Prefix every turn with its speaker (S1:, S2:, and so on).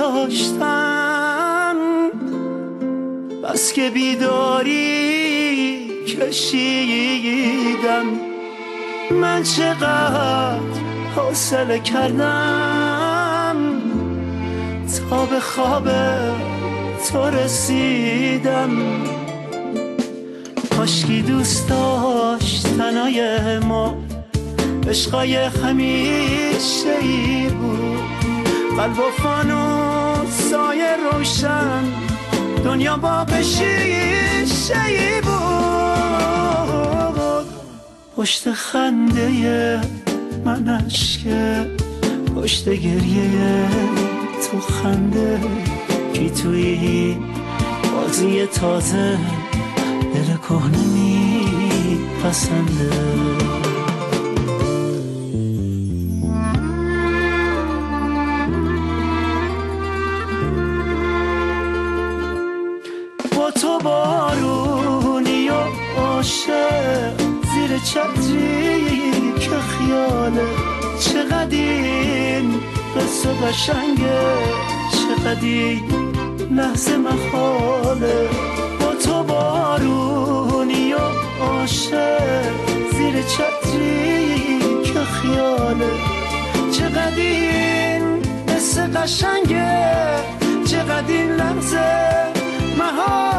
S1: داشتن، بس که بیداری کشیدم. من چقدر حوصله کردم تا به خواب تو رسیدم. کاشکی دوست داشتنای ما عشقای همیشه ای بود، قلب و فانوسای روشن، دنیا باغ شیشه ای بود. پشت خنده من اشکه، پشت گریه تو خنده، کی توی بازی تازه دل کهنه میپسنده. با تو بارونی و عاشق زیر چتری که خیاله، چقدر این قصه قشنگه، چقدر این لحظه محاله. با تو بارونی و عاشق زیر چتری که خیاله، چقدر این قصه قشنگه، چقدر این لحظه محاله.